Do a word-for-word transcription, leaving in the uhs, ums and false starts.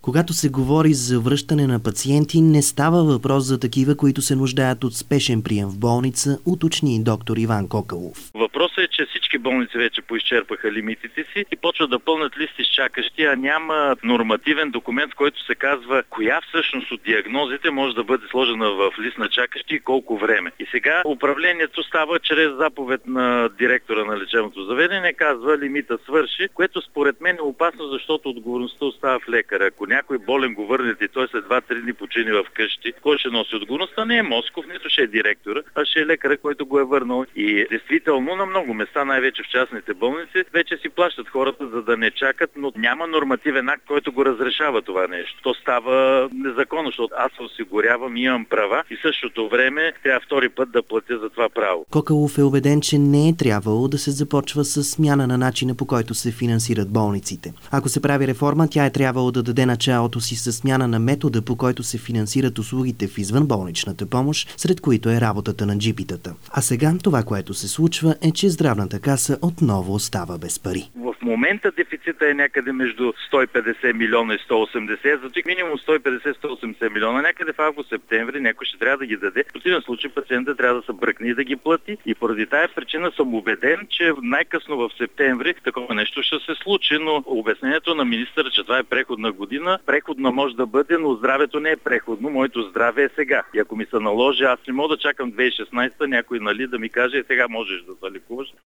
Когато се говори за връщане на пациенти, не става въпрос за такива, които се нуждаят от спешен прием в болница, уточни доктор Иван Кокалов. Въпросът е, че всички болници вече поизчерпаха лимитите си и почват да пълнат листи с чакащи, а няма нормативен документ, в който се казва коя всъщност от диагнозите може да бъде сложена в лист на чакащи и колко време. И сега управлението става чрез заповед на директора на лечебното заведение, казва лимита свърши, което според мен е опасно, защото отговорността остава в лекаря. Ако някой болен го върнете и той след два-три дни почини в къщи, кой ще носи отговорността? Не е Москов, нито ще е директора, а ще е лекаря, който го е върнал. И действително на много места, най-вече в частните болници, вече си плащат хората, за да не чакат, но няма нормативен акт, който го разрешава това нещо. То става незаконно, защото аз се осигурявам, имам права и в същото време трябва втори път да платя за това право. Кокалов е убеден, че не е трябвало да се започва с смяна на начина, по който се финансират болниците. Ако се прави реформа, тя е трябвало да даде началото си с смяна на метода, по който се финансират услугите в извънболничната помощ, сред които е работата на джипитата. А сега това, което се случва, е, че здравната каса отново остава без пари. В момента дефицита е някъде между сто и петдесет милиона и сто и осемдесет, зато минимум сто и петдесет до сто и осемдесет милиона. Някъде в август-септември някой ще трябва да ги даде. В противен случай пациентът трябва да се бръкне и да ги плати. И поради тая причина съм убеден, че най-късно в септември такова нещо ще се случи, но обяснението на министъра, че това е преходна година, преходна може да бъде, но здравето не е преходно. Моето здраве е сега. И ако ми се наложи, аз не мога да чакам две хиляди и шестнадесета някой, нали, да ми каже, сега можеш да се лекуваш.